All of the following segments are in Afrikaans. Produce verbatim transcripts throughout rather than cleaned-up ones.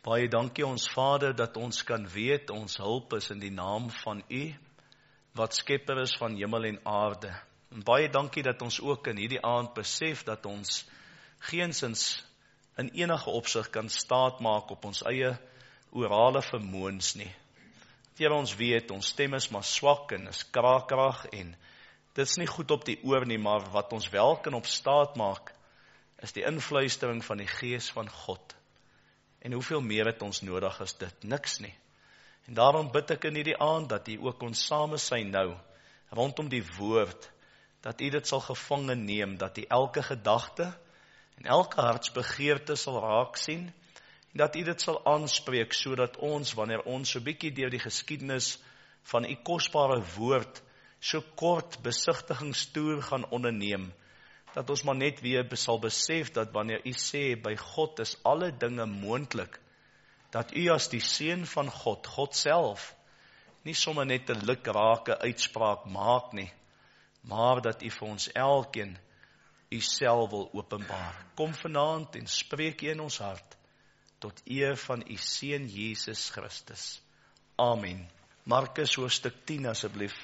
Baie dankie ons Vader dat ons kan weet, ons hulp is in die naam van U, wat skepper is van hemel en aarde. En baie dankie dat ons ook in hierdie aand besef dat ons geensins in enige opsig kan staat maak op ons eie orale vermoëns nie. Here, ons weet, ons stem is maar swak en is krakerig en dit is nie goed op die oor nie, maar wat ons wel kan op staat maak, is die influistering van die Gees van God. En hoeveel meer het ons nodig as dit? Niks nie. En daarom bid ek in hierdie aand dat U ook ons same sy nou, rondom die woord, dat U dit sal gevange neem, dat U elke gedagte en elke hartsbegeerte sal raak sien, en dat U dit sal aanspreek, sodat ons, wanneer ons so bietjie deur die geskiedenis van U kosbare woord, so kort besigtigingstoer gaan onderneem, dat ons maar net weer sal besef dat wanneer U sê, by God is alle dinge moontlik, dat U as die Seun van God, God self, nie sommer net 'n lukrake uitspraak maak nie, maar dat U vir ons elkeen U self wil openbaar. Kom vanaand en spreek U in ons hart, tot eer van U Seun Jesus Christus. Amen. Markus hoofstuk tien asseblief.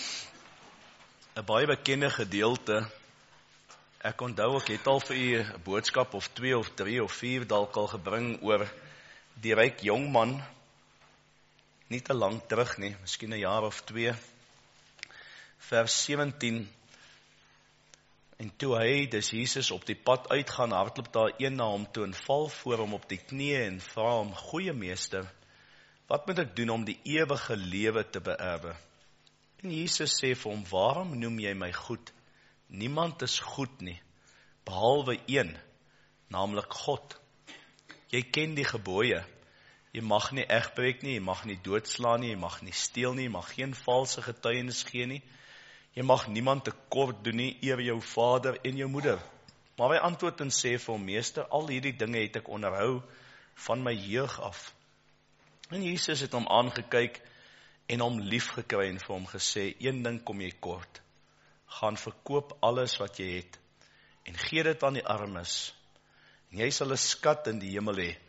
'n Baie bekende gedeelte. Ek onthou, ek het al vir u 'n boodskap of twee of drie of vier dalk al gebring oor die ryk jong man, nie te lang terug nie, miskien 'n jaar of twee, vers sewentien, en toe hy, dis Jesus, op die pad uitgaan, hardloop daar een na hom toe en val voor hom op die knieë en vra hom, goeie meester, wat moet ek doen om die ewige lewe te beerwe? En Jesus sê vir hom, waarom noem jy my goed? Niemand is goed nie, behalwe een, naamlik God. Jy ken die gebooie. Jy mag nie egbreek nie, jy mag nie doodslaan nie, jy mag nie steel nie, jy mag geen valse getuienis gee nie. Jy mag niemand tekort doen nie, eer jou vader en jou moeder. Maar hy antwoord en sê vir hom, meester, al hierdie dinge het ek onderhou van my jeug af. En Jesus het hom aangekyk en hom lief gekry en vir hom gesê, een ding kom jy kort. Gaan verkoop alles wat jy het en gee dit aan die armes en jy sal 'n skat in die hemel hê.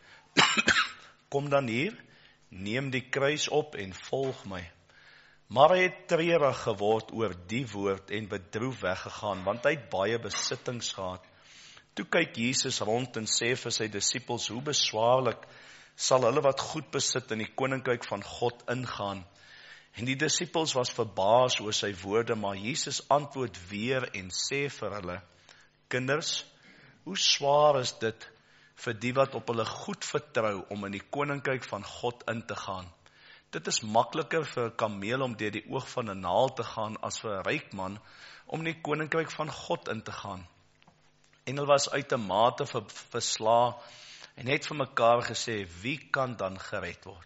Kom dan hier, neem die kruis op en volg my. Maar hy het treurig geword oor die woord en bedroef weggegaan, want hy het baie besittings gehad. Toe kyk Jesus rond en sê vir sy disippels, hoe beswaarlik sal hulle wat goed besit in die koninkryk van God ingaan. En die disippels was verbaas oor sy woorde, maar Jesus antwoord weer en sê vir hulle, kinders, hoe swaar is dit vir die wat op hulle goed vertrou om in die koninkryk van God in te gaan. Dit is makliker vir 'n kameel om deur die oog van 'n naald te gaan as vir 'n ryk man om in die koninkryk van God in te gaan. En hulle was uitermate versla en het vir mekaar gesê, wie kan dan gered word?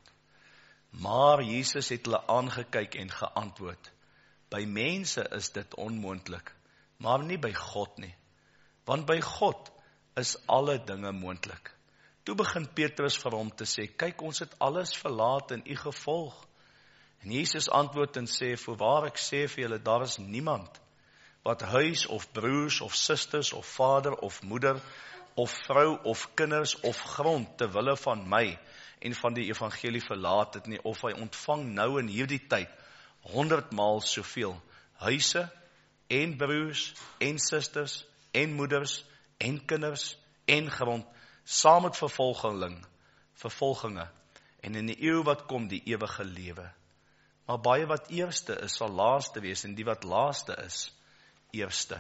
Maar Jesus het hulle aangekyk en geantwoord, by mense is dit onmoontlik, maar nie by God nie, want by God is alle dinge moontlik. Toe begin Petrus vir hom te sê, kyk, ons het alles verlaat en U gevolg. En Jesus antwoord en sê, voorwaar ek sê vir julle, daar is niemand wat huis of broers of susters of vader of moeder of vrou of kinders of grond te wille van my en van die evangelie verlaat het nie, of hy ontvang nou in hierdie tyd honderdmaal soveel huise en broers en susters en moeders en kinders en grond, saam met vervolging, vervolginge, en in die eeu wat kom die ewige lewe. Maar baie wat eerste is, sal laaste wees, en die wat laaste is, eerste.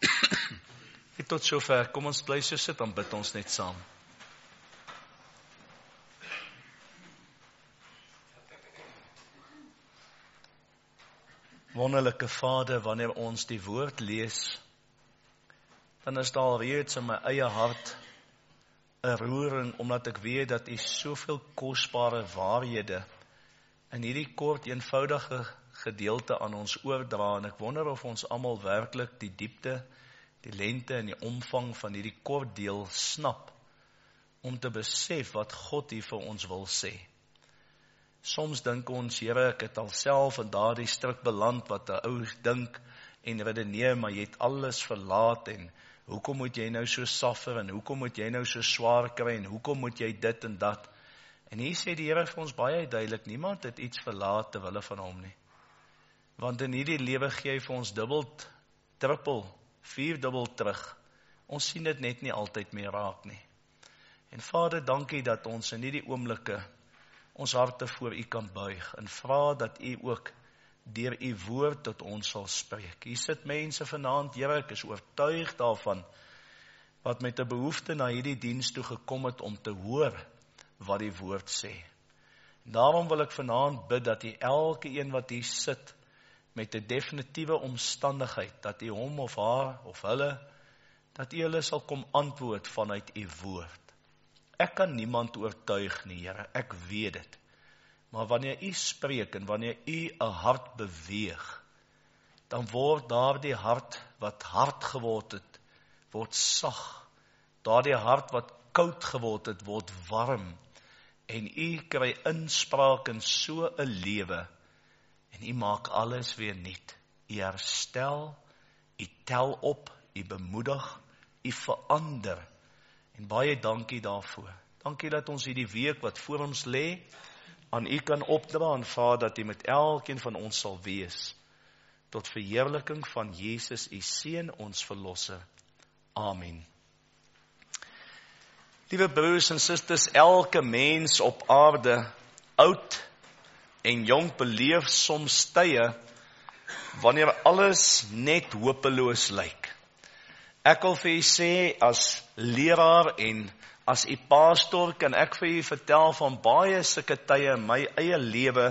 En tot sover, kom ons bly so sit, dan bid ons net saam. Wonderlike Vader, wanneer ons die woord lees, dan is daar reeds in my eie hart 'n roering, omdat ek weet dat U soveel kosbare waarhede in hierdie kort eenvoudige gedeelte aan ons oordra, en ek wonder of ons almal werklik die diepte, die lengte en die omvang van hierdie kort deel snap, om te besef wat God hier vir ons wil sê. Soms dink ons, Here, ek het alself in daardie strik beland wat 'n ou dink en redeneer, maar jy het alles verlaat en hoekom moet jy nou so suffer en hoekom moet jy nou so swaar kry en hoekom moet jy dit en dat? En hier sê die Here vir ons baie duidelik, niemand het iets verlaat ter wille van hom nie. Want in hierdie lewe gee hy vir ons dubbel, trippel, vierdubbel terug. Ons sien dit net nie altyd meer raak nie. En Vader, dankie dat ons in hierdie oomblikke ons harte voor U kan buig en vra dat U ook deur U woord tot ons sal spreek. Hier sit mense vanaand, Here, ek is oortuig daarvan, wat met 'n behoefte na hierdie diens toe gekom het om te hoor wat die woord sê. En daarom wil ek vanaand bid dat U elke een wat hier sit met 'n definitiewe omstandigheid, dat U hom of haar of hulle, dat U hulle sal kom antwoord vanuit U woord. Ek kan niemand oortuig nie, Here, ek weet dit. Maar wanneer U spreek en wanneer U 'n hart beweeg, dan word daardie hart wat hard geword het, word sag. Daardie hart wat koud geword het, word warm. En U kry inspraak in so 'n lewe. En U maak alles weer nuut. U herstel, U tel op, U bemoedig, U verander. En baie dankie daarvoor. Dankie dat ons hierdie week wat voor ons lê, aan U kan opdra en vra dat U met elkeen van ons sal wees, tot verheerliking van Jesus, U Seun, ons Verlosser. Amen. Liewe broers en susters, elke mens op aarde, oud en jong, beleef soms tye, wanneer alles net hopeloos lyk. Ek wil vir U sê, as leraar en as U pastoor, kan ek vir U vertel van baie sulke tye in my eie lewe,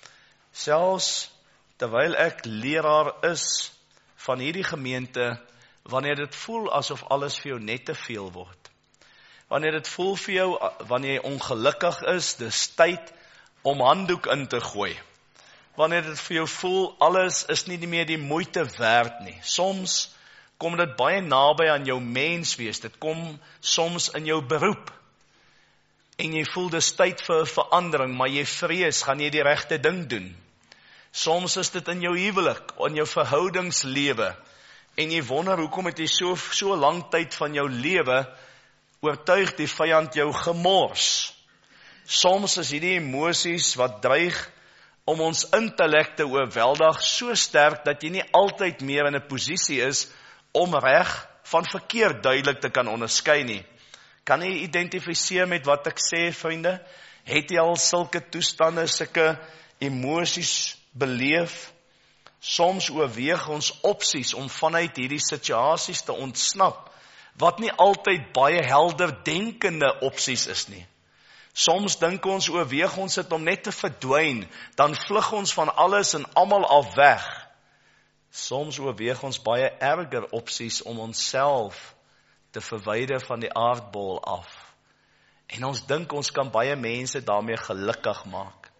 selfs terwyl ek leraar is van hierdie gemeente, wanneer dit voel asof alles vir jou net te veel word. Wanneer dit voel vir jou, wanneer jy ongelukkig is, dis tyd om handdoek in te gooi. Wanneer dit vir jou voel, alles is nie meer die moeite werd nie. Soms kom dit baie naby aan jou menswees, dit kom soms in jou beroep. En jy voel dis tyd vir 'n verandering, maar jy vrees, gaan jy die regte ding doen? Soms is dit in jou huwelik, in jou verhoudingslewe, en jy wonder, hoekom het jy so, so lang tyd van jou lewe, oortuig die vyand jou gemors. Soms is hierdie emosies wat dreig om ons intellek te oorweldig so sterk, dat jy nie altyd meer in 'n posisie is, om reg van verkeerd duidelik te kan onderskei nie. Kan jy identifiseer met wat ek sê, vriende? Het jy al sulke toestande, sulke emosies beleef? Soms oorweeg ons opsies om vanuit hierdie situasies te ontsnap, wat nie altyd baie helder denkende opsies is nie. Soms dink ons, oorweeg ons dit om net te verdwyn, dan vlug ons van alles en almal af weg. Soms oorweeg ons baie erger opsies om onsself te verwyder van die aardbol af. En ons dink ons kan baie mense daarmee gelukkig maak.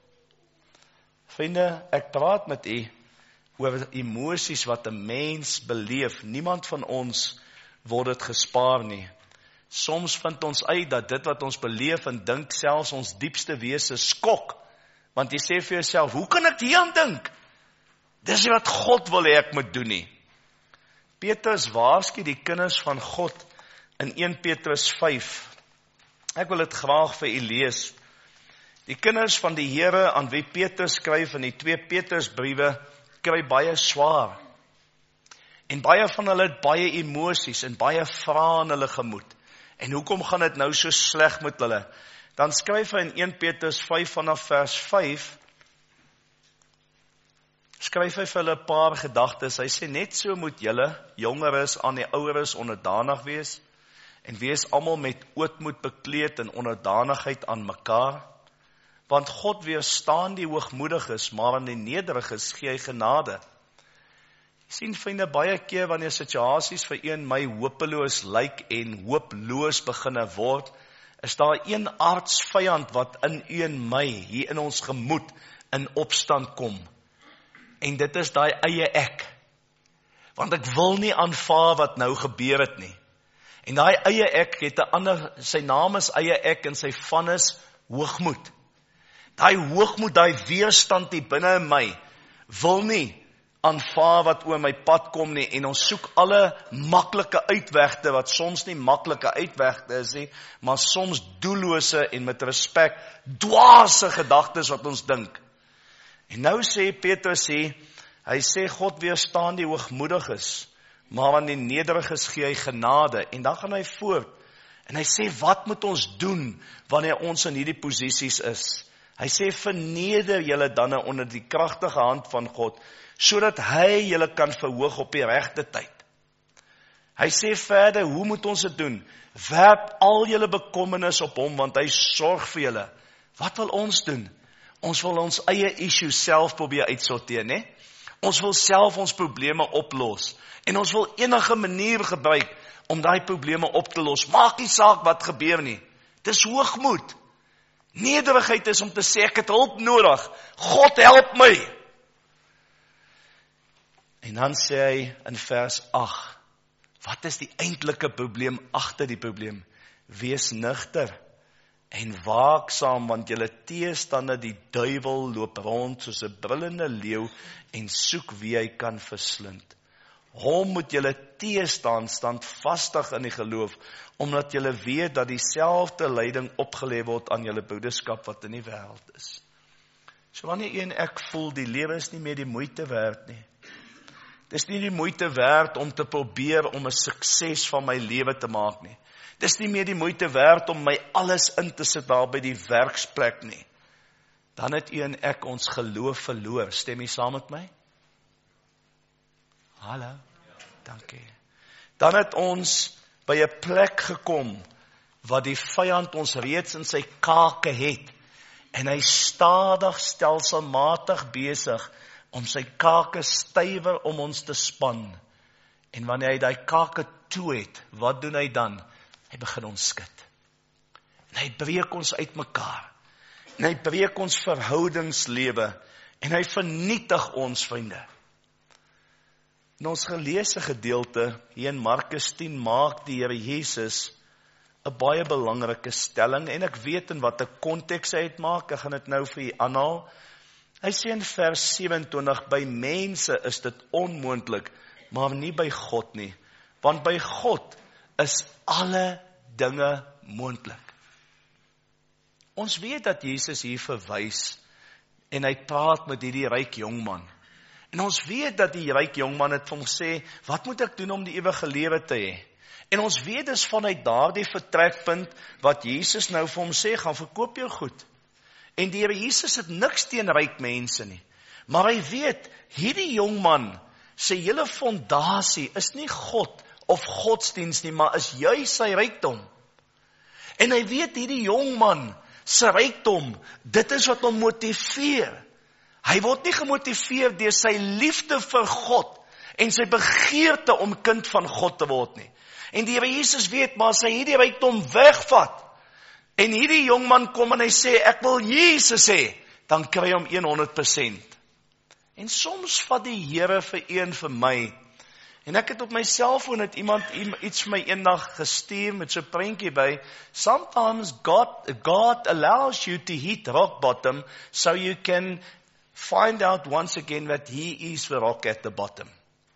Vriende, ek praat met u oor emosies wat 'n mens beleef. Niemand van ons word dit gespaar nie. Soms vind ons uit dat dit wat ons beleef en dink selfs ons diepste wese skok. Want jy sê vir jouself, hoe kan ek hieraan dink? Dis nie wat God wil hê ek moet doen nie. Petrus waarsku die kinders van God in een Petrus vyf. Ek wil dit graag vir u lees. Die kinders van die Here aan wie Petrus skryf in die twee Petrusbriewe kry baie swaar. En baie van hulle het baie emosies en baie vrae in hulle gemoed. En hoekom gaan dit nou so sleg met hulle? Dan skryf hy in een Petrus vyf vanaf vers vyf, skryf hy vir hulle 'n paar gedagtes. Hy sê, net so moet julle jongeres aan die oueres onderdanig wees, en wees almal met ootmoed bekleed en onderdanigheid aan mekaar, want God weerstaan die hoogmoediges, maar aan die nederiges gee hy genade. Jy sien, vriende, baie keer wanneer situasies vir een my hopeloos lyk en hooploos beginne word, is daar een aardsvyand wat in u en my, hier in ons gemoed, in opstand kom. En dit is daai eie ek. Want ek wil nie aanvaar wat nou gebeur het nie. En daai eie ek het 'n ander, sy naam is eie ek en sy van is hoogmoed. Daai hoogmoed, daai weerstand hier binne in my, wil nie aanvaar wat oor my pad kom nie, en ons soek alle maklike uitwegte, wat soms nie maklike uitwegte is nie, maar soms doellose en met respek, dwaase gedagtes wat ons dink. En nou sê Petrus sê, hy sê God weerstaan die hoogmoediges, maar aan die nederiges gee hy genade, en dan gaan hy voort, en hy sê, wat moet ons doen, wanneer ons in hierdie posisies is? Hy sê, verneder julle dan onder die kragtige hand van God, sodat hy julle kan verhoog op die regte tyd. Hy sê verder, hoe moet ons dit doen? Werp al julle bekommernis op hom, want hy sorg vir julle. Wat wil ons doen? Ons wil ons eie issues self probeer uitsorteer, né? Ons wil self ons probleme oplos. En ons wil enige manier gebruik om daai probleme op te los. Maak nie saak wat gebeur nie. Dis hoogmoed. Nederigheid is om te sê, ek het hulp nodig. God help my. En dan sê hy in vers agt, wat is die eintlike probleem agter die probleem? Wees nugter en waaksaam, want julle teestander die duiwel loop rond soos 'n brullende leeu en soek wie hy kan verslind. Hom moet julle teestaan, standvastig in die geloof, omdat julle weet dat dieselfde lyding opgelê word aan julle broederskap wat in die wêreld is. So wanneer u en ek voel, die lewe is nie meer die moeite werd nie. Dis nie die moeite werd om te probeer om 'n sukses van my lewe te maak nie. Dis nie meer die moeite werd om my alles in te sit daar by die werksplek nie. Dan het u en ek ons geloof verloor. Stem jy saam met my? Hallo, dankie. Dan het ons by 'n plek gekom, wat die vyand ons reeds in sy kake het, en hy stadig stelselmatig besig, om sy kake stywer om ons te span, en wanneer hy die kake toe het, wat doen hy dan? Hy begin ons skud, en hy breek ons uit mekaar, en hy breek ons verhoudingslewe, en hy vernietig ons, vriende. In ons geleesde gedeelte, hier in Markus tien, maak die Here Jesus 'n baie belangrike stelling, en ek weet in watter konteks hy dit maak, ek gaan dit nou vir u aanhaal. Hy sê in vers sewe-en-twintig, by mense is dit onmoontlik, maar nie by God nie, want by God is alle dinge moontlik. Ons weet dat Jesus hier verwys, en hy praat met hierdie ryk jongman. En ons weet dat die ryk jongman het vir hom sê, wat moet ek doen om die ewige lewe te hê? En ons weet dus vanuit daardie vertrekpunt, wat Jesus nou vir hom sê, gaan verkoop jou goed. En die Here Jesus het niks teen ryk mense nie. Maar hy weet, hierdie jongman, sy hele fondasie is nie God of godsdienst nie, maar is juis sy rykdom. En hy weet hierdie jongman, sy rykdom, dit is wat hom motiveer. Hy word nie gemotiveer deur sy liefde vir God en sy begeerte om kind van God te word nie. En die Here Jesus weet, maar as hy hierdie rykdom wegvat, en hierdie jongman kom en hy sê, ek wil Jesus hê, dan kry hy hom honderd persent. En soms vat die Here vir een vir my, en ek het op my selfoon het iemand iets vir my eendag gestuur met so 'n prentjie by, sometimes God, God allows you to hit rock bottom, so you can find out once again that he is the rock at the bottom.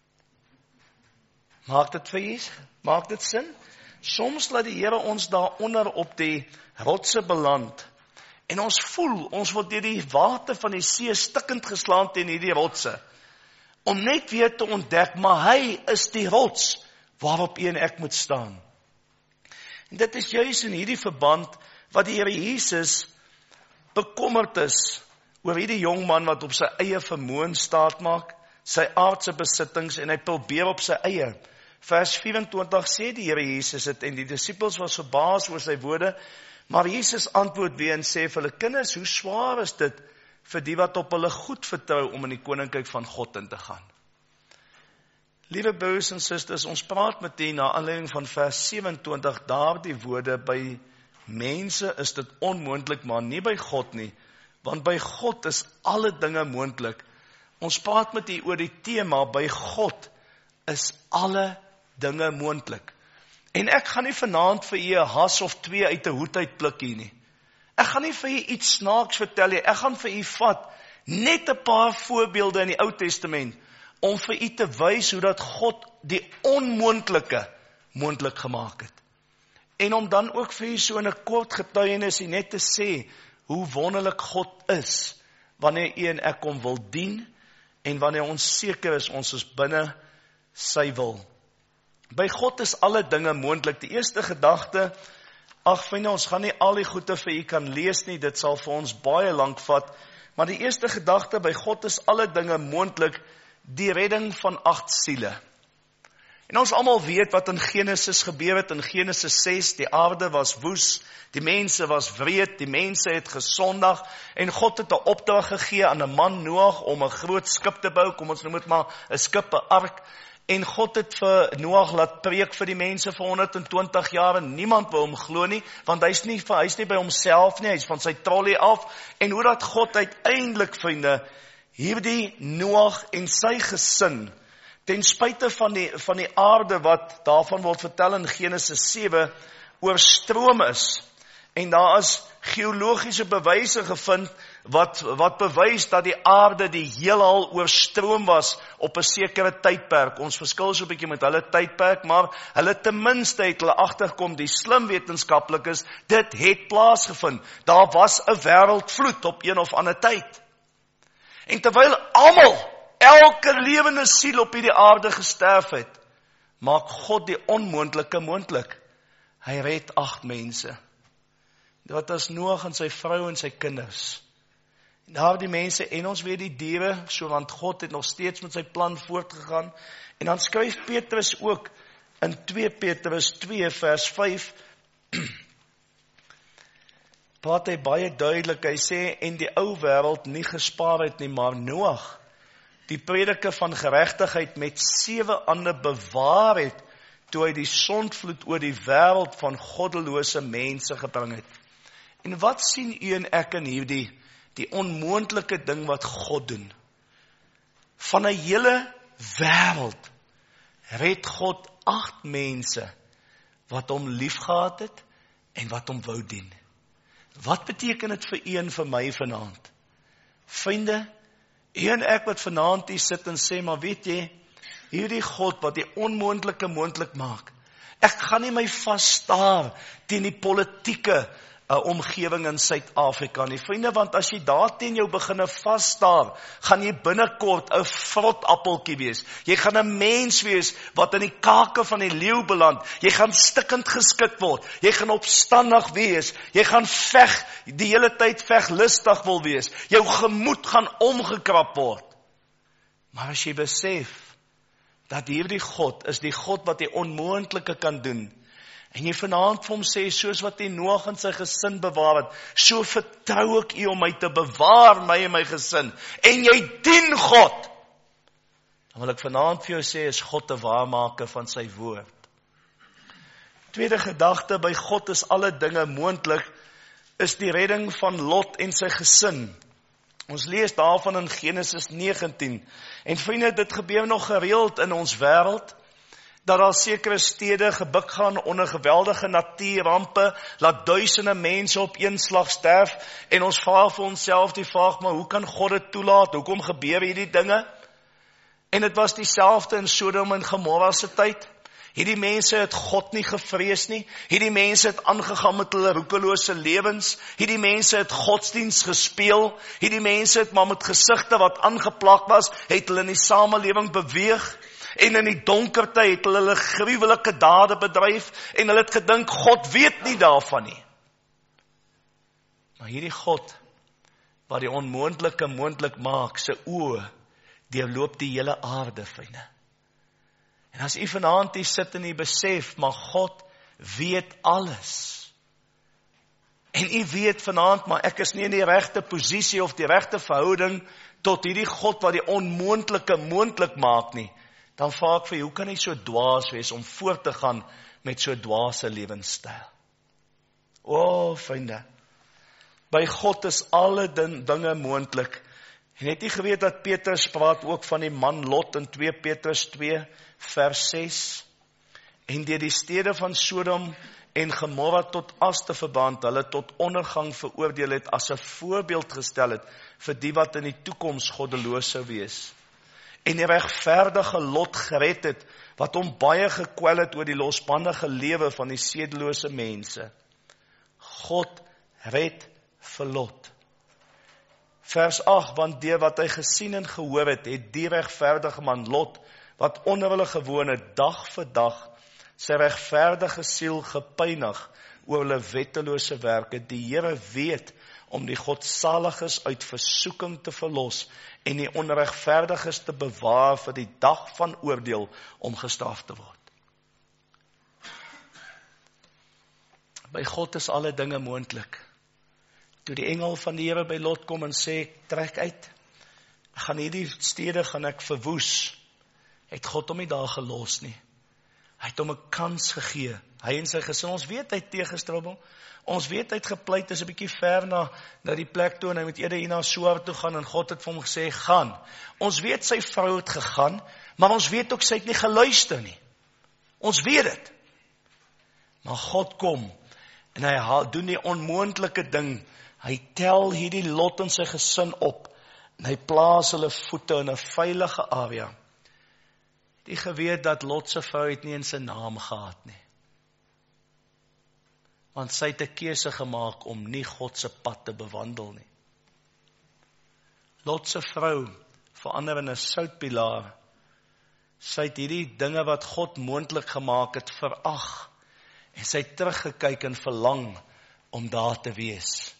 Maak dit vir u? Maak dit sin? Soms laat die Here ons daaronder op die rotse beland, en ons voel, ons word deur die water van die see stikkend geslaan teen hierdie rotse, om net weer te ontdek, maar hy is die rots, waarop u en ek moet staan. En dit is juis in hierdie verband, wat die Here Jesus bekommerd is, oor hierdie jongman wat op sy eie vermoën staat maak, sy aardse besittings, en hy probeer op sy eie. Vers vyf-en-twintig sê die Here Jesus het, en die disippels was verbaas oor sy woorde, maar Jesus antwoord weer en sê vir hulle, kinders, hoe swaar is dit vir die wat op hulle goed vertrou om in die koninkryk van God in te gaan? Liewe broers en susters, ons praat met u na aanleiding van vers sewe-en-twintig, daar die woorde, by mense is dit onmoontlik, maar nie by God nie, want by God is alle dinge moontlik. Ons praat met u oor die tema, by God is alle dinge moontlik. En ek gaan nie vanaand vir u 'n has of twee uit 'n hoed uitpluk hier nie. Ek gaan nie vir u iets snaaks vertel nie. Ek gaan vir u vat net 'n paar voorbeelde in die Ou Testament, om vir u te wys hoe dat God die onmoontlike moontlik gemaak het. En om dan ook vir u so 'n kort getuienis net te sê hoe wonderlik God is wanneer u en ek hom wil dien en wanneer ons seker is ons is binne sy wil. By God is alle dinge moontlik. Die eerste gedagte, ag vriende, ons gaan nie al die goeie vir u kan lees nie, dit sal vir ons baie lank vat, maar die eerste gedagte, by God is alle dinge moontlik, die redding van agt siele. En ons almal weet wat in Genesis gebeur het, in Genesis ses, die aarde was woes, die mense was wreed, die mense het gesondag, en God het 'n opdrag gegee aan 'n man Noag om 'n groot skip te bou, kom ons noem dit maar 'n skip, 'n ark, en God het vir Noag laat preek vir die mense vir honderd en twintig jaar, en niemand wou hom glo nie, want hy's nie, hy's nie by homself nie, hy's van sy trolley af, en hoe dat God uiteindelik, vriende, hierdie Noag en sy gesin, ten spyte van die, van die aarde wat daarvan word vertel in Genesis sewe, oorstroom is. En daar is geologiese bewyse gevind, wat, wat bewys dat die aarde die heelal oorstroom was op 'n sekere tydperk. Ons verskil so 'n bietjie met hulle tydperk, maar hulle ten minste het hulle agterkom, die slim wetenskaplikes, dit het plaasgevind. Daar was 'n wêreldvloed op een of ander tyd. En terwyl almal, elke lewende siel op hierdie aarde gesterf het, maak God die onmoontlike moontlik. Hy red agt mense. Dit was Noag en sy vrou en sy kinders. En daar die mense en ons weet die diere, so want God het nog steeds met sy plan voortgegaan. En dan skryf Petrus ook in twee Petrus twee vers vyf, praat hy baie duidelik, hy sê, en die ou wêreld nie gespaar het nie, maar Noag, die prediker van geregtigheid met sewe ander bewaar het, toe hy die sondvloed oor die wêreld van goddelose mense gebring het. En wat sien u en ek in hierdie, die onmoontlike ding wat God doen? Van 'n hele wêreld red God agt mense wat hom liefgehad het en wat hom wou dien. Wat beteken dit vir u en vir my vanaand? Vriende, u en ek wat vanaand hier sit en sê, maar weet jy, hierdie God wat die onmoontlike moontlik maak, ek gaan nie my vasstaar teen die politieke uh, omgewing in Suid-Afrika nie. Vriende, want as jy daar teen jou beginne vasstaar, gaan jy binnekort 'n vrotappeltjie wees. Jy gaan 'n mens wees wat in die kake van die leeu beland. Jy gaan stikkend geskit word. Jy gaan opstandig wees. Jy gaan veg, die hele tyd veglustig wil wees. Jou gemoed gaan omgekrap word. Maar as jy besef dat hierdie God is die God wat die onmoontlike kan doen, en jy vanaand vir hom sê, soos wat hy Noag en sy gesin bewaar het, so vertrou ek u om my te bewaar, my en my gesin, en jy dien God, dan wil ek vanaand vir jou sê, is God 'n waarmaker van sy woord. Tweede gedagte, by God is alle dinge moontlik, is die redding van Lot en sy gesin. Ons lees daarvan in Genesis negentien, en vriende, dit gebeur nog gereeld in ons wêreld, dat daar sekere stede gebuk gaan onder geweldige natuurrampe, laat duisende mense op een slag sterf, en ons vra vir onsself die vraag, maar hoe kan God dit toelaat? Hoekom gebeur hierdie dinge? En dit was dieselfde in Sodom en Gomorra se tyd. Hierdie mense het God nie gevrees nie. Hierdie mense het aangegaan met hulle roekelose lewens. Hierdie mense het godsdiens gespeel. Hierdie mense het maar met gesigte wat aangeplak was, het hulle in die samelewing beweeg. En in die donkerte het hulle hulle gruwelike dade bedryf, en hulle het gedink, God weet nie daarvan nie. Maar hierdie God, wat die onmoontlike moontlik maak, sy oë, deurloop die hele aarde, vriende. En as u vanaand hier sit en u besef, maar God weet alles. En u weet vanaand, maar ek is nie in die regte posisie of die regte verhouding tot hierdie God wat die onmoontlike moontlik maak nie. Dan vra ek vir jou, hoe kan jy so dwaas wees om voort te gaan met so dwaase lewenstyl? O, oh, vriende, by God is alle dinge moontlik. En het jy geweet dat Petrus praat ook van die man Lot in twee Petrus twee vers ses? En deur die stede van Sodom en Gomorra tot as te verband, hulle tot ondergang veroordeel het, as 'n voorbeeld gestel het vir die wat in die toekoms goddeloos sou wees. en die regverdige Lot gered het, wat hom baie gekwel het oor die losbandige lewe van die sedelose mense. God red vir Lot. Vers agt, want deur wat hy gesien en gehoor het, het die regverdige man Lot, wat onder hulle gewoon het, dag vir dag, sy regverdige siel gepynig oor hulle wettelose werke. Die Here weet om die godsaliges uit versoeking te verlos en die onregverdiges te bewaar vir die dag van oordeel om gestraf te word. By God is alle dinge moontlik. Toe die engel van die Here by Lot kom en sê, trek uit, gaan hierdie stede gaan ek verwoes, het God hom nie daar gelos nie. Hy het hom 'n kans gegee. Hy en sy gesin, ons weet hy het teëgestrubbel. Ons weet hy het gepleit, is 'n bietjie ver na, na die plek toe, en hy moet eerder hier na Soar toe gaan, en God het vir hom gesê, gaan. Ons weet sy vrou het gegaan, maar ons weet ook sy het nie geluister nie. Ons weet dit. Maar God kom, en hy haal, doen die onmoontlike ding. Hy tel hierdie Lot en sy gesin op, en hy plaas hulle voete in 'n veilige area. Die geweet dat Lot se vrou het nie in sy naam gehad nie. Want sy het 'n keuse gemaak om nie God se pad te bewandel nie. Lot se vrou verander in 'n soutpilaar. Sy het hierdie dinge wat God moontlik gemaak het verag. En sy het teruggekyk en verlang om daar te wees.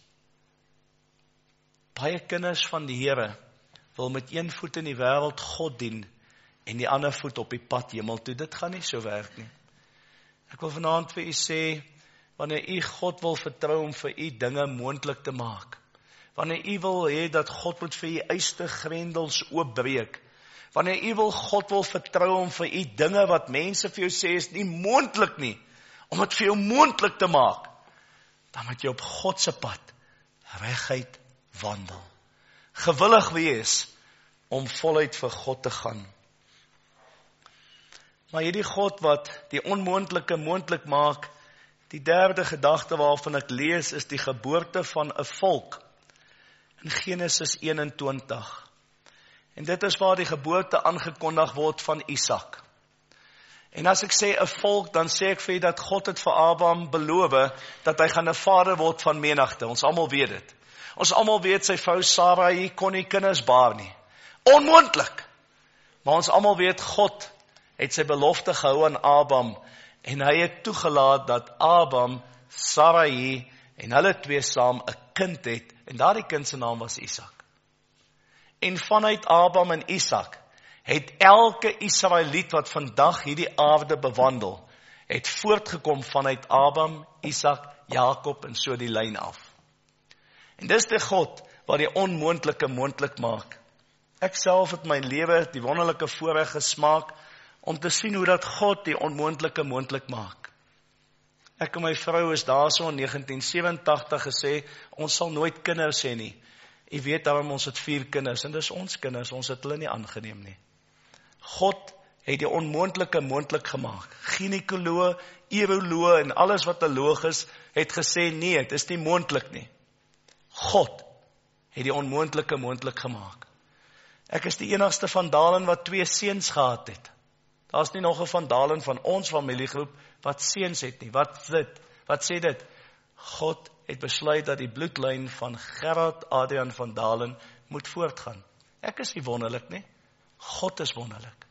Baie kinders van die Here wil met een voet in die wêreld God dien en die ander voet op die pad hemel toe. Dit gaan nie so werk nie. Ek wil vanaand vir u sê, wanneer u God wil vertrou om vir u dinge moontlik te maak, wanneer u wil hê dat God moet vir u eiste grendels oopbreek, wanneer u wil God wil vertrou om vir u dinge wat mense vir jou sê is nie moontlik nie, om dit vir jou moontlik te maak, dan moet jy op God se pad reguit wandel. Gewillig wees om voluit vir God te gaan. Maar hierdie God wat die onmoontlike moontlik maak, die derde gedagte waarvan ek lees is die geboorte van 'n volk in Genesis eenentwintig. En dit is waar die geboorte aangekondig word van Isak. En as ek sê 'n volk, dan sê ek vir u dat God het vir Abraham beloof dat hy gaan 'n vader word van menigte. Ons almal weet dit. Ons almal weet sy vrou Sarai kon nie kinders baar nie. Onmoontlik. Maar ons almal weet God het sy belofte gehou aan Abraham en hy het toegelaat dat Abraham, Sarai en hulle twee saam 'n kind het en daardie kind se naam was Isak. En vanuit Abraham en Isak het elke Israeliet wat vandag hierdie aarde bewandel, het voortgekom vanuit Abraham, Isak, Jakob en so die lyn af. En dis die God wat die onmoontlike moontlik maak. Ek self het my lewe die wonderlike voorreg gesmaak om te sien hoe dat God die onmoontlike moontlik maak. Ek en my vrou is daarso in negentien sewentig gesê, ons sal nooit kinders hê nie. U weet daarom ons het vier kinders en dis ons kinders, ons het hulle nie aangeneem nie. God het die onmoontlike moontlik gemaak. Ginekoloog, uroloog en alles wat 'n loog is, het gesê nee, dit is nie moontlik nie. God het die onmoontlike moontlik gemaak. Ek is die enigste van Dalen wat twee seuns gehad het. Daar's nie nog 'n van Dalen van ons familiegroep wat seuns het nie. Wat dit? Wat sê dit? God het besluit dat die bloedlyn van Gerard Adrian van Dalen moet voortgaan. Ek is nie wonderlik nie. God is wonderlik.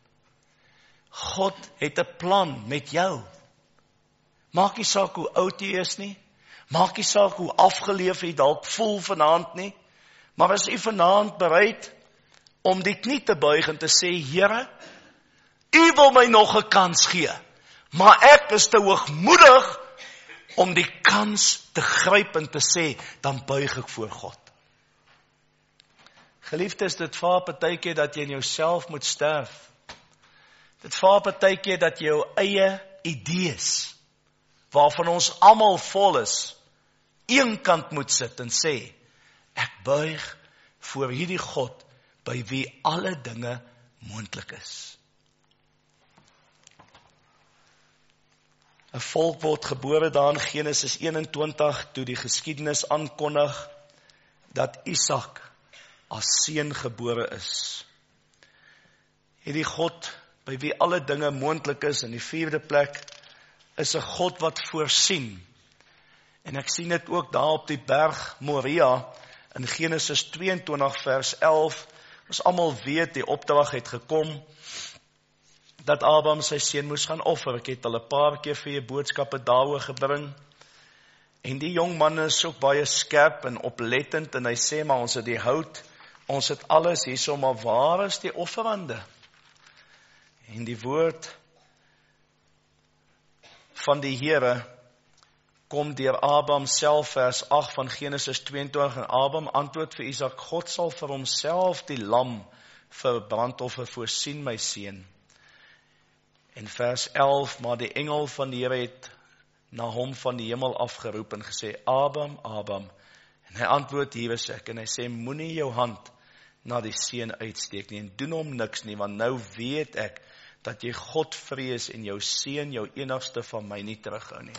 God het 'n plan met jou. Maak nie saak hoe oud jy is nie. Maak nie saak hoe afgeleef jy dalk voel vanaand nie. Maar as jy vanaand bereid om die knie te buig en te sê, Here, U wil my nog 'n kans gee, maar ek is te hoogmoedig om die kans te gryp en te sê, dan buig ek voor God. Geliefdes, dit vaar partykeer dat jy in jouself moet sterf. Dit vaar partykeer dat jy jou eie idees, waarvan ons almal vol is, een kant moet sit en sê, ek buig voor hierdie God, by wie alle dinge moontlik is. 'n Volk word gebore daar in Genesis eenentwintig, toe die geskiedenis aankondig, dat Isak as seun gebore is. Hierdie God, by wie alle dinge moontlik is, in die vierde plek, is 'n God wat voorsien. En ek sien dit ook daar op die berg Moria, in Genesis tweeëntwintig vers elf, ons almal weet, die opdrag het gekom, dat Abraham sy seun moes gaan offer. Ek het al 'n paar keer vir julle boodskappe daaroor gebring. En die jong man is ook baie skerp en oplettend, en hy sê, maar ons het die hout, ons het alles hierso, maar waar is die offerande? En die woord van die Here kom deur Abraham self, vers agt van Genesis tweeëntwintig, en Abraham antwoord vir Isak, God sal vir homself die lam vir brandoffer voorsien, my seun. En vers elf, maar die engel van die Here het na hom van die hemel afgeroep en gesê, Abraham, Abraham. En hy antwoord, hier is ek, en hy sê, moenie jou hand na die seun uitsteek nie, en doen hom niks nie, want nou weet ek, dat jy God vrees en jou seun, jou enigste van my nie terughou nie.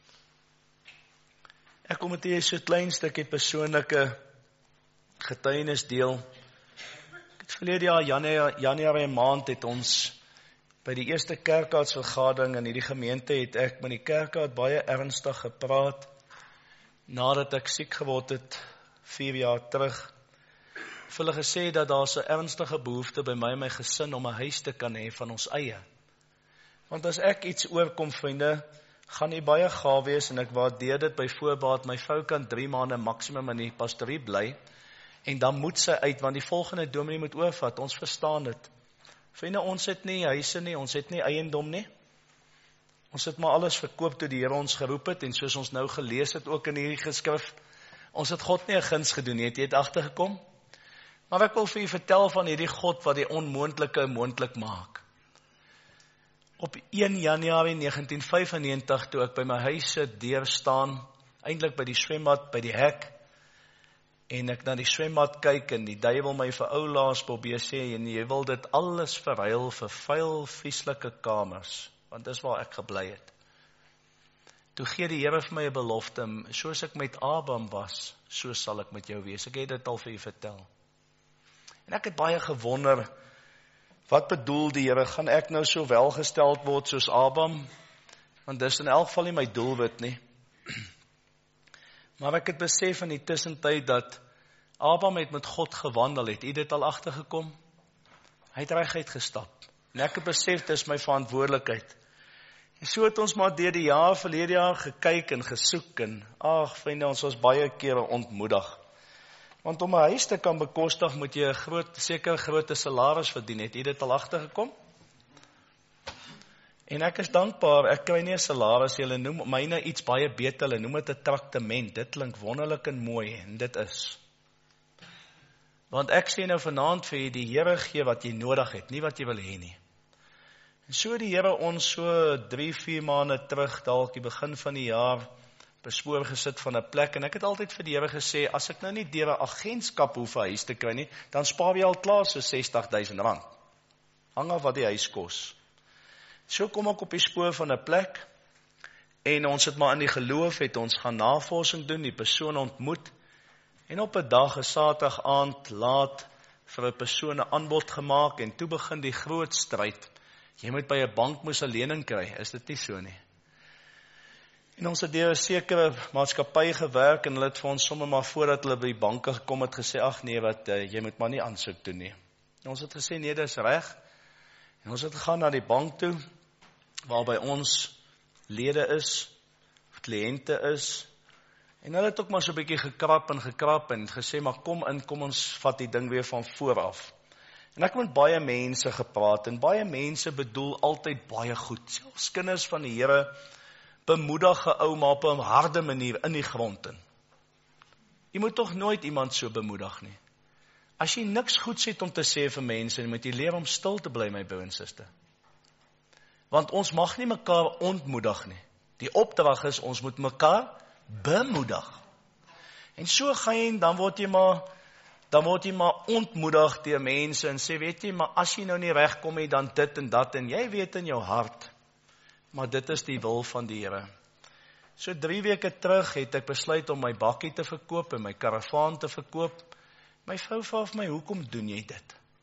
Ek kom met hier so 'n klein stukkie persoonlike getuienis deel. Ek het verlede jaar, Januarie, Januarie maand, het ons by die eerste kerkraadsvergadering in hierdie gemeente, het ek met die kerkraad baie ernstig gepraat, nadat ek siek geword het, vier jaar terug, vir hulle gesê dat daar 'n ernstige behoefte by my en my gesin om 'n huis te kan hê van ons eie. Want as ek iets oorkom, vriende, gaan nie baie gaaf wees, en ek waardeer dit by voorbaat, my vrou kan drie maande maksimum in die pastorie bly, en dan moet sy uit, want die volgende dominee moet oorvat, ons verstaan dit. Vriende, ons het nie huise nie, ons het nie eiendom nie. Ons het maar alles verkoop toe die Here ons geroep het, en soos ons nou gelees het ook in hierdie geskrif, ons het God nie 'n guns gedoen nie, het jy het agtergekom? Maar ek wil vir u vertel van hierdie God wat die onmoontlike moontlik maak. Op een Januarie negentien vyfennegentig, toe ek by my huis sit, deur staan, eintlik by die swembad, by die hek, en ek na die swembad kyk, en die duiwel my vir ou laas probeer sê, en jy wil dit alles verruil vir vuil, vieslike kamers, want dis waar ek gebly het. Toe gee die Here vir my 'n belofte, soos ek met Abraham was, so sal ek met jou wees. Ek het dit al vir u vertel. En ek het baie gewonder, wat bedoel die Here, gaan ek nou so welgesteld word soos Abraham? Want dis in elk geval nie my doelwit nie. Maar ek het besef in die tussentyd dat Abraham het met God gewandel het. U dit al agtergekom? Hy het reguit gestap. En ek het besef, dis my verantwoordelikheid. En so het ons maar deur die jaar, verlede jaar gekyk en gesoek, en ag, vriende, ons was baie kere ontmoedig. Want om 'n huis te kan bekostig, moet jy 'n groot, seker groot salaris verdien. Het jy dit al agtergekom? En ek is dankbaar, ek kry nie 'n salaris, hulle noem myne iets baie beter, hulle noem dit 'n traktement. Dit klink wonderlik en mooi, en dit is. Want ek sê nou vanaand vir jy, die Here gee wat jy nodig het, nie wat jy wil hê nie. En so die Here ons so drie, vier maande terug, dalk die begin van die jaar, bespoor gesit van 'n plek, en ek het altyd vir die Here gesê, as ek nou nie deur 'n agentskap hoef 'n huis te kry nie, dan spaar jy al klaar so sestig duisend rand. Hang af wat die huis kos. So kom ek op die spoor van 'n plek, en ons het maar in die geloof, het ons gaan navorsing doen, die persoon ontmoet, en op 'n dag, 'n Saterdag aand, laat, vir 'n persoon 'n aanbod gemaak, en toe begin die groot stryd. Jy moet by 'n bank moes 'n lening kry, is dit nie so nie? En ons het deur 'n sekere maatskappy gewerk, en hulle het vir ons sommer maar voordat hulle by die banke gekom het gesê, ag nee, wat, uh, jy moet maar nie aansoek doen nie. En ons het gesê, nee, dis reg. En ons het gegaan na die bank toe, waarby ons lede is, kliënte is, en hulle het ook maar so 'n bietjie gekrap en gekrap, en gesê, maar kom in, kom ons vat die ding weer van voor af. En ek het met baie mense gepraat, en baie mense bedoel altyd baie goed, selfs kinders van die Here, bemoedig 'n ou maar op 'n harde manier in die grond in. Jy moet tog nooit iemand so bemoedig nie. As jy niks goeds het om te sê vir mense, dan moet jy leer om stil te bly, my broer en suster. Want ons mag nie mekaar ontmoedig nie. Die opdrag is, ons moet mekaar bemoedig. En so gaan jy, dan word jy maar, dan word jy maar ontmoedig deur mense, en sê, weet jy, maar as jy nou nie regkom nie, dan dit en dat, en jy weet in jou hart, maar dit is die wil van die Here. So drie weke terug het ek besluit om my bakkie te verkoop en my karavaan te verkoop. My vrou vra vir my, hoekom doen jy dit?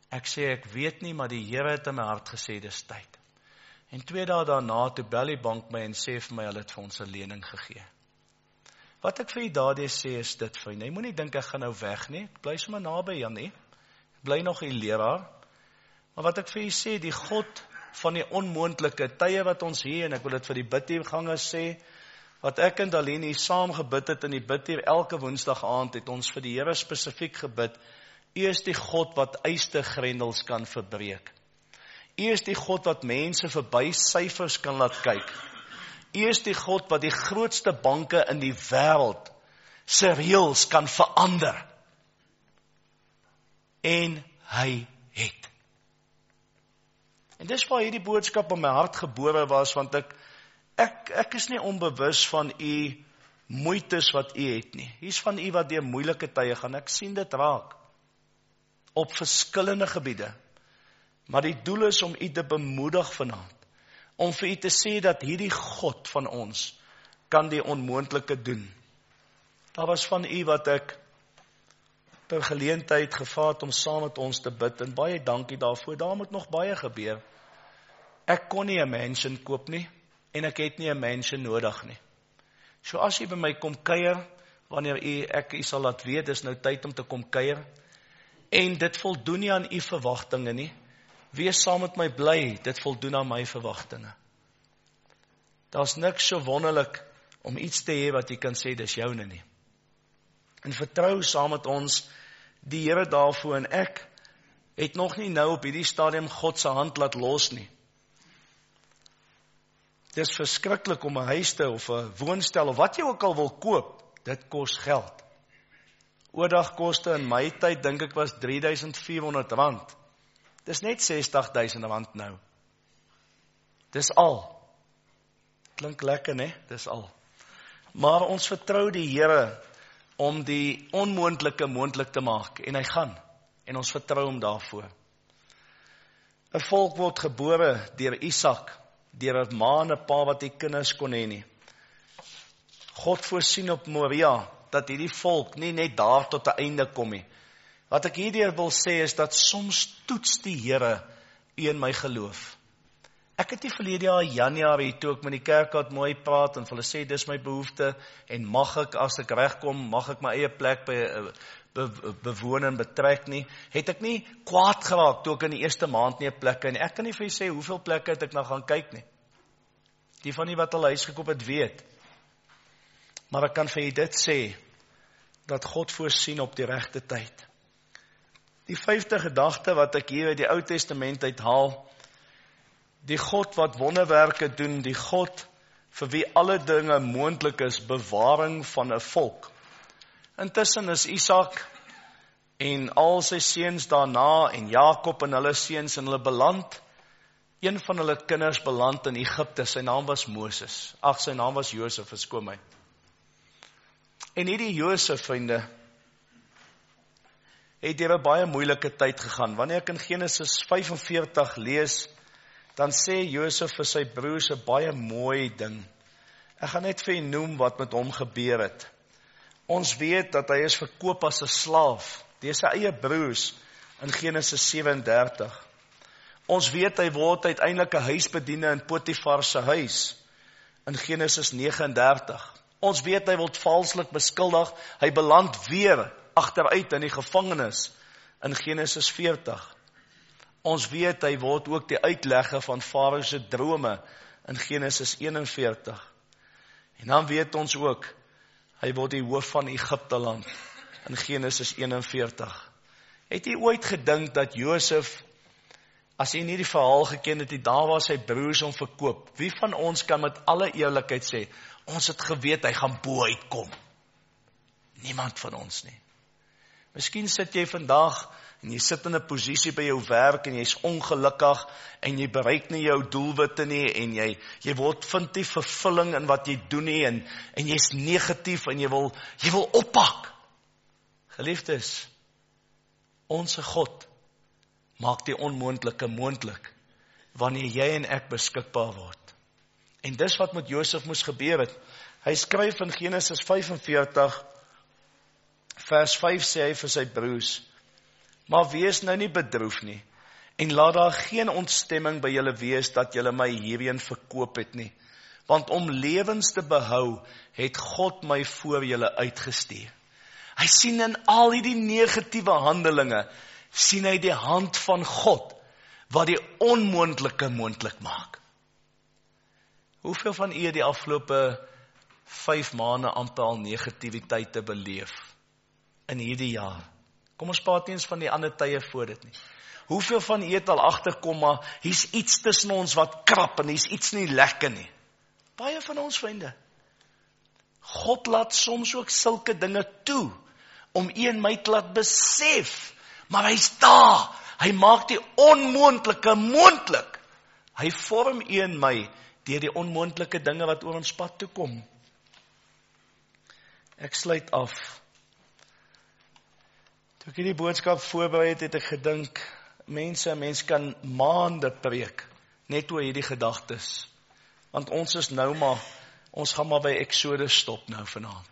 Ek sê, ek weet nie, maar die Here het in my hart gesê, dis tyd. En twee dae daarna, toe bel die bank my en sê vir my, hulle het vir ons 'n lening gegee. Wat ek vir u daardie sê is dit, vriende, jy moenie dink ek gaan nou weg nie, ek bly sommer naby Janie, ek bly nog 'n leraar, maar wat ek vir u sê, die God van die onmoontlike tye wat ons hier, en ek wil dit vir die bidhiergangers sê, wat ek en Dalene hier saam gebid het in die bidhier elke woensdag aand, het ons vir die Here spesifiek gebid, U is die God wat ystergrendels kan verbreek. U is die God wat mense verby syfers kan laat kyk. U is die God wat die grootste banke in die wêreld se reëls kan verander. En hy het. En dis waar hierdie boodskap in my hart gebore was, want ek ek ek is nie onbewus van u moeites wat u het nie. Hier's van u wat deur moeilike tye gaan. Ek sien dit raak op verskillende gebiede. Maar die doel is om u te bemoedig vanaand, om vir u te sê dat hierdie God van ons kan die onmoontlike doen. Daar was van u wat ek per geleentheid gevaat om saam met ons te bid, en baie dankie daarvoor. Daar moet nog baie gebeur. Ek kon nie 'n mansion koop nie, en ek het nie 'n mansion nodig nie. So as u by my kom kuier, wanneer u ek u sal laat weet, dis nou tyd om te kom kuier, en dit voldoen nie aan u verwagtinge nie, wees saam met my bly, dit voldoen aan my verwagtinge. Daar's niks so wonderlik om iets te hê wat jy kan sê dis joune nie. En vertrou saam met ons die Here daarvoor, en ek het nog nie nou op hierdie stadium God se hand laat los nie. Dit is verskriklik om 'n huis te of 'n woonstel of wat jy ook al wil koop, dit kos geld. Oordagkoste in my tyd dink ek was drie duisend vier honderd rand. Dis net sestig duisend rand nou. Dis al. Klink lekker, né? Dis al. Maar ons vertrou die Here om die onmoontlike moontlik te maak, en hy gaan, en ons vertrou hom daarvoor. 'n Volk word gebore deur Isak, deur 'n ma en 'n pa wat nie kinders kon hê nie. God voorsien op Moria dat hierdie volk nie net daar tot 'n einde kom nie. Wat ek hierdeur wil sê is dat soms toets die Here u en my geloof. Ek het die verlede jaar Januarie toe ek met die kerk had mooi praat en vir hulle sê dis my behoefte, en mag ek as ek regkom, mag ek my eie plek by be, bewoon en betrek nie, het ek nie kwaad geraak toe ek in die eerste maand nie 'n plek het nie. Ek kan nie vir u sê hoeveel plekke het ek nou gaan kyk nie. Die van die wat al huis gekoop het weet. Maar ek kan vir u dit sê, dat God voorsien op die regte tyd. Die vyfde gedagte wat ek hier uit die Ou Testament uithaal, die God wat wonderwerke doen, die God vir wie alle dinge moontlik is, bewaring van 'n volk. Intussen is Isak en al sy seuns daarna, en Jakob en hulle seuns, en hulle beland, een van hulle kinders beland in Egipte, sy naam was Moses, ag sy naam was Josef, verskoon my. En hierdie Josef, vriende, het deur 'n baie moeilike tyd gegaan. Wanneer ek in Genesis vyf en veertig lees, dan sê Josef vir sy broers 'n baie mooi ding. Ek gaan net vir u noem wat met hom gebeur het. Ons weet dat hy is verkoop as 'n slaaf deur sy eie broers in Genesis sewe en dertig. Ons weet hy word uiteindelik 'n huisbediende in Potifar se huis in Genesis nege en dertig. Ons weet hy word valslik beskuldig, hy beland weer agteruit in die gevangenis in Genesis veertig. Ons weet hy word ook die uitlegger van Farao se drome in Genesis eenenveertig. En dan weet ons ook, hy word die hoof van Egipte land in Genesis eenenveertig. Het jy ooit gedink dat Josef, as jy nie die verhaal geken het, die daar was sy broers om verkoop, wie van ons kan met alle eerlikheid sê, ons het geweet hy gaan bo uitkom? Niemand van ons nie. Miskien sit jy vandag en jy sit in 'n posisie by jou werk en jy's ongelukkig en jy bereik nie jou doelwitte nie en jy jy word vind nie vervulling in wat jy doen nie en en jy's negatief en jy wil jy wil oppak. Geliefdes, onse God maak die onmoontlike moontlik wanneer jy en ek beskikbaar word. En dis wat met Josef moes gebeur het. Hy skryf in Genesis vyf en veertig vers vyf sê hy vir sy broers: Maar wees nou nie bedroef nie, en laat daar geen ontstemming by julle wees, dat julle my hierheen verkoop het nie. Want om lewens te behou, het God my voor julle uitgestuur. Hy sien in al die negatiewe handelinge, sien hy die hand van God, wat die onmoontlike moontlik maak. Hoeveel van u het die afgelope vyf maande amper al negativiteit beleef in hierdie jaar? Kom ons praat nie eens van die ander tye voor dit nie. Hoeveel van u het al agterkom, maar hier's iets tussen ons wat krap en hier's iets nie lekker nie? Baie van ons vriende. God laat soms ook sulke dinge toe, om u en my te laat besef, maar hy's daar, hy maak die onmoontlike moontlik. Hy vorm u en my deur die onmoontlike dinge wat oor ons pad toe kom. Ek sluit af. Toe ek hierdie boodskap voorberei het, het ek gedink, mense, mens kan maande preek, net oor hierdie gedagtes. Want ons is nou maar, ons gaan maar by Exodus stop nou vanaand.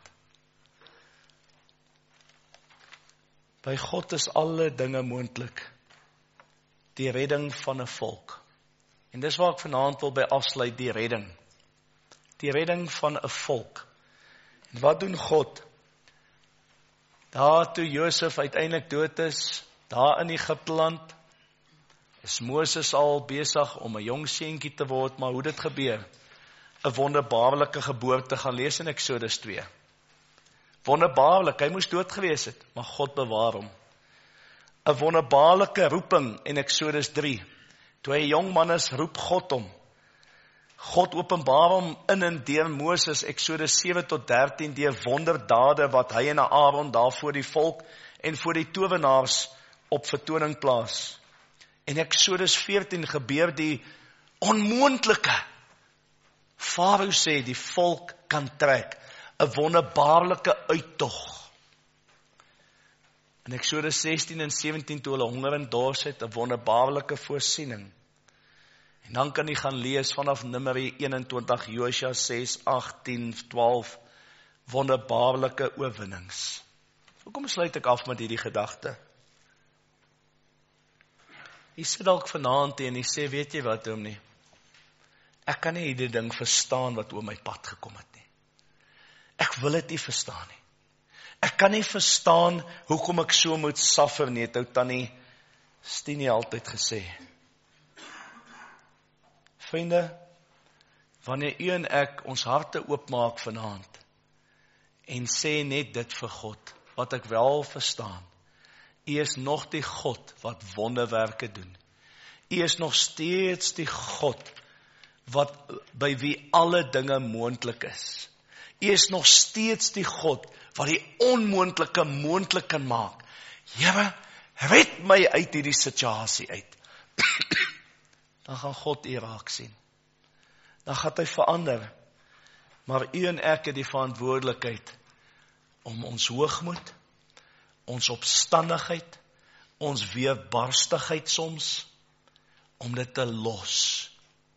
By God is alle dinge moontlik. Die redding van 'n volk. En dis waar ek vanaand wil by afsluit, die redding. Die redding van 'n volk. En wat doen God? Daar toe Josef uiteindelik dood is, daar in Egipteland, is Moses al besig om 'n jong seentjie te word, maar hoe dit gebeur? 'n Wonderbaarlike geboorte, gaan lees in Exodus twee. Wonderbaarlik, hy moes dood gewees het, maar God bewaar hom. 'n Wonderbaarlike roeping in Exodus drie. Toe hy 'n jong man is, roep God hom. God openbaar hom in en deur Moses, Exodus sewe tot dertien, deur wonderdade wat hy en Aaron daar voor die volk en voor die towenaars op vertoning plaas. In Exodus veertien gebeur die onmoontlike. Farao sê die volk kan trek, 'n wonderbaarlike uittog. In Exodus sestien en sewentien toe hulle honger en dors het, 'n wonderbaarlike voorsiening. En dan kan jy gaan lees vanaf Numeri eenentwintig, Josua ses, agt, tien, twaalf, wonderbaarlike oorwinnings. Hoekom sluit ek af met hierdie gedagte? Jy sit dalk vanaand en jy sê, weet jy wat, oom nie? Ek kan nie hierdie ding verstaan wat oor my pad gekom het nie. Ek wil dit nie verstaan nie. Ek kan nie verstaan hoekom ek so moet suffer nie, het ou tannie Stine altyd gesê. Vriende, wanneer u en ek ons harte oopmaak vanaand en sê net dit vir God, wat ek wel verstaan, u is nog die God wat wonderwerke doen. U is nog steeds die God wat by wie alle dinge moontlik is. U is nog steeds die God wat die onmoontlike moontlik kan maak. Here, red my uit hierdie situasie uit. Dan gaan God u raak sien. Dan gaan hy verander. Maar u en ek het die verantwoordelikheid om ons hoogmoed, ons opstandigheid, ons weerbarstigheid soms, om dit te los.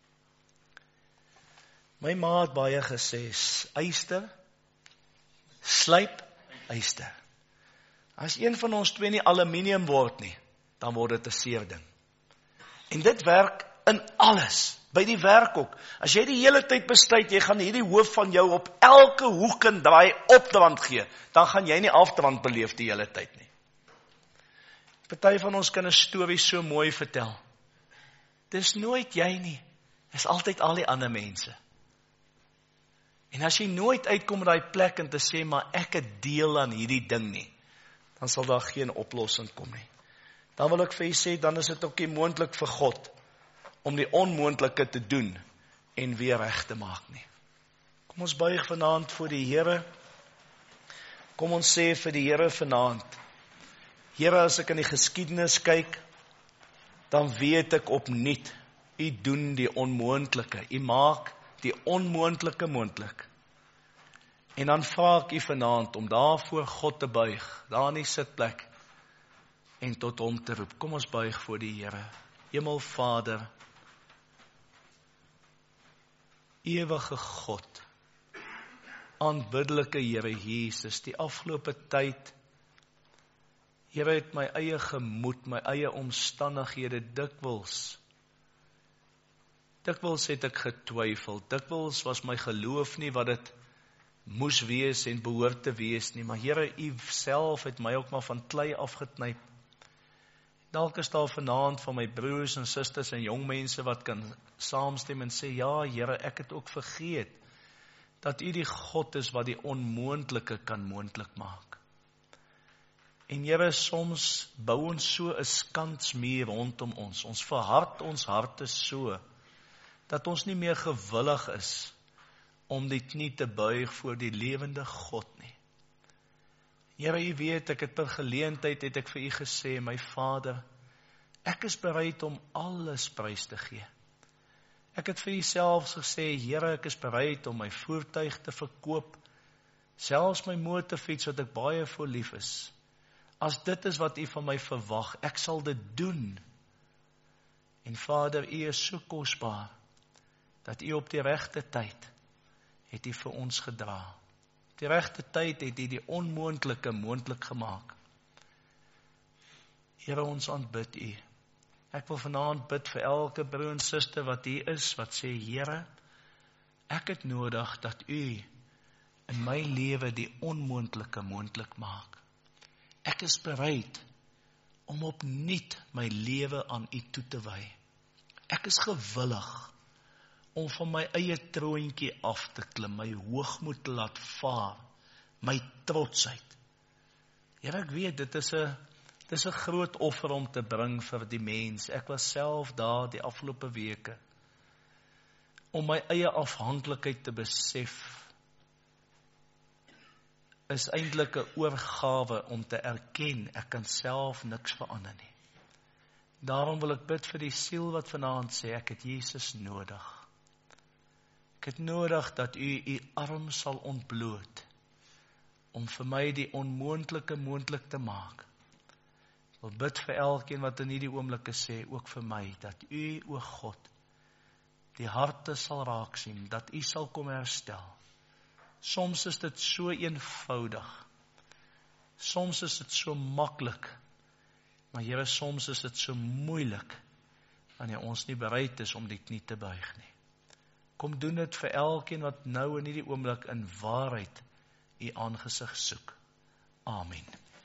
My ma het baie gesê, yster, slyp, yster. As een van ons twee nie aluminium word nie, dan word dit 'n seer ding. En dit werk in alles, by die werk ook. As jy die hele tyd besluit, jy gaan hierdie hoof van jou op elke hoek en draai opdrand gee, dan gaan jy nie afdrand beleef die hele tyd nie. Party van ons kan 'n storie so mooi vertel. Dis nooit jy nie, dis altyd al die ander mense. En as jy nooit uitkom by die plek en te sê, maar ek het deel aan hierdie ding nie, dan sal daar geen oplossing kom nie. Dan wil ek vir jy sê, dan is dit ook nie moontlik vir God om die onmoontlike te doen en weer reg te maak nie. Kom ons buig vanaand voor die Here. Kom ons sê vir die Here vanaand, Here, as ek in die geskiedenis kyk, dan weet ek opnuut, u doen die onmoontlike. U maak die onmoontlike moontlik. En dan vra ek u vanaand om daar voor God te buig, daar in die sitplek, en tot hom te roep. Kom ons buig voor die Here. Hemelvader, ewige God, aanbiddelike Here Jesus, die afgelope tyd Here, het my eie gemoed, my eie omstandighede dikwels. Dikwels het ek getwyfel, dikwels was my geloof nie wat dit moes wees en behoort te wees nie, maar Here, U self het my ook maar van klei afgeknyp. Dalk is daar vanaand van my broers en susters en jong mense wat kan saamstem en sê, ja Here, ek het ook vergeet, dat U die God is wat die onmoontlike kan moontlik maak. En Here, soms bou ons so 'n skandsmuur rondom ons, ons verhard ons harte so, dat ons nie meer gewillig is om die knie te buig voor die lewende God nie. Here, U weet, ek het per geleentheid het ek vir U gesê, my Vader, ek is bereid om alles prys te gee. Ek het vir U selfs gesê, Here, ek is bereid om my voertuig te verkoop, selfs my motorfiets wat ek baie voor lief is. As dit is wat U van my verwag, ek sal dit doen. En Vader, U is so kosbaar, dat U op die regte tyd het U vir ons gedra. Op die regte tyd het U die onmoontlike moontlik gemaak. Here, ons aanbid U. Ek wil vanaand bid vir elke broer en suster wat hier is, wat sê, Here, ek het nodig dat U in my lewe die onmoontlike moontlik maak. Ek is bereid om opnuut my lewe aan U toe te wy. Ek is gewillig om van my eie troontjie af te klim, my hoogmoed te laat vaar, my trotsheid. Here, ek weet, dit is 'n dit is 'n groot offer om te bring vir die mens. Ek was self daar die afgelope weke, om my eie afhanklikheid te besef, is eintlik 'n oorgawe om te erken, ek kan self niks verander nie. Daarom wil ek bid vir die siel wat vanaand sê, ek het Jesus nodig. Ek het nodig dat U U arm sal ontbloot, om vir my die onmoontlike moontlik te maak. Ek wil bid vir elkeen wat in hierdie oomblikke sê, ook vir my, dat U, o God, die harte sal raak sien, dat U sal kom herstel. Soms is dit so eenvoudig, soms is dit so maklik, maar Here, soms is dit so moeilik, wanneer ons nie bereid is om die knie te buig nie. Kom doen dit vir elkeen wat nou in hierdie oomblik in waarheid U aangesig soek. Amen.